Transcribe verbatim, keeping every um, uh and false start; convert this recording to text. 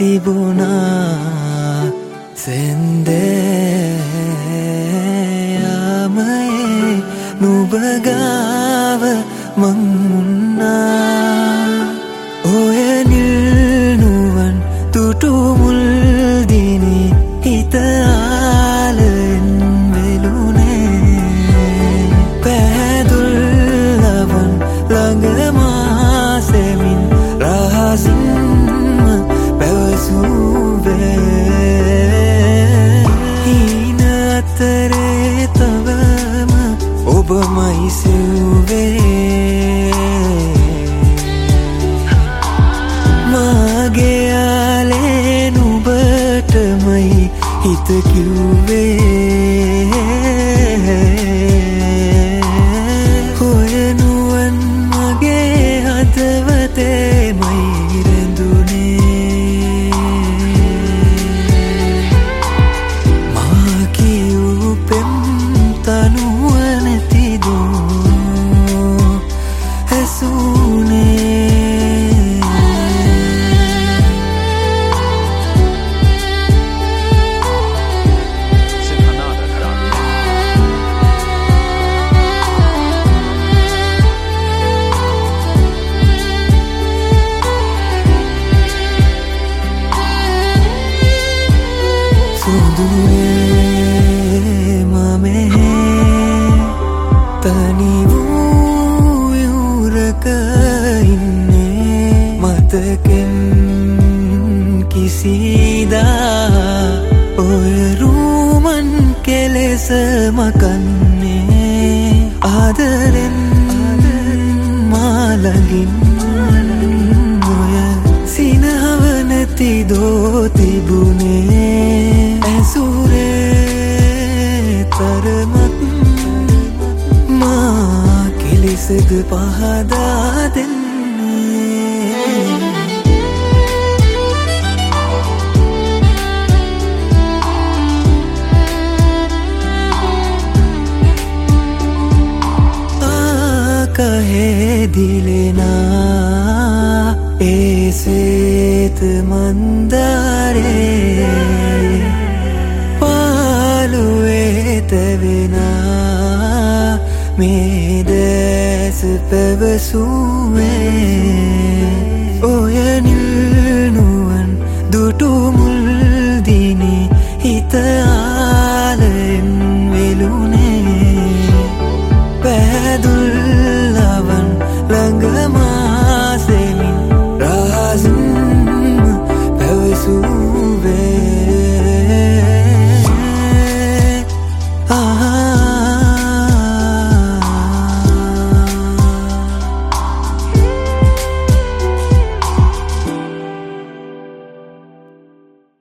තිබුණා සෙන්දෑයාමයේ නුඹ ගාව මං උන්නා ඔය නිල්නුවන් තුටු මුල් දිනි හිත ආලෙන් වෙලුනේ පැහැදුල් ලවන් ළඟ මාසෙමින් රහසින්ම පැවසුවේ හීන අතරේ තවම ඔබමයි සිව්වේ මගේ යාලේ නුඹටමයි හිත කිව්වේ හොයනුවන් මගේ හදවතේමයි රැඳුනේ මා කියූ පෙම් තනුව නැතිදෝ ඇසුනේ සුදුනේ මමෙහි තනි වූ යුරක ඉන්නේ මතකෙන් කිසිදා ඔය රුමන් කෙලෙස මකන්නේ ආදරෙන් මාළඟින් ඔය සිනහව නැතිදෝ තිබුනේ ඇසුරේ තරමක් මා කෙලෙසද පහදා දෙන්නේ कहे दिलना ऐसेत मंदारे पालुए तविना मेदेस पेवसुए